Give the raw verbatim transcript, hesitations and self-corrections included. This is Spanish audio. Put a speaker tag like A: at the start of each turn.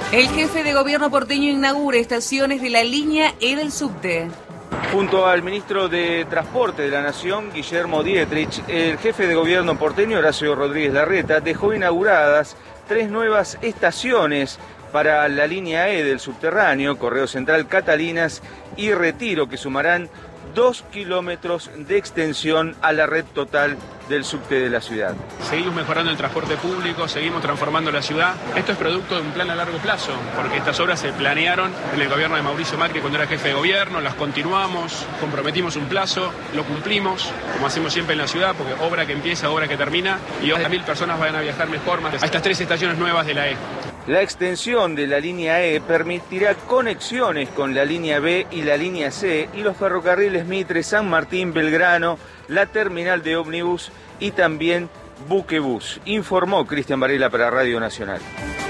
A: El jefe de gobierno porteño inaugura estaciones de la línea E del subte.
B: Junto al ministro de Transporte de la Nación, Guillermo Dietrich, el jefe de gobierno porteño, Horacio Rodríguez Larreta, dejó inauguradas tres nuevas estaciones para la línea E del subterráneo, Correo Central, Catalinas y Retiro, que sumarán dos kilómetros de extensión a la red total del subte de la ciudad.
C: Seguimos mejorando el transporte público, seguimos transformando la ciudad. Esto es producto de un plan a largo plazo, porque estas obras se planearon en el gobierno de Mauricio Macri cuando era jefe de gobierno, las continuamos, comprometimos un plazo, lo cumplimos, como hacemos siempre en la ciudad, porque obra que empieza, obra que termina, y más de mil personas van a viajar mejor más a estas tres estaciones nuevas de la E.
B: La extensión de la línea E permitirá conexiones con la línea B y la línea C y los ferrocarriles Mitre, San Martín, Belgrano, la terminal de ómnibus y también Buquebús, informó Cristian Varela para Radio Nacional.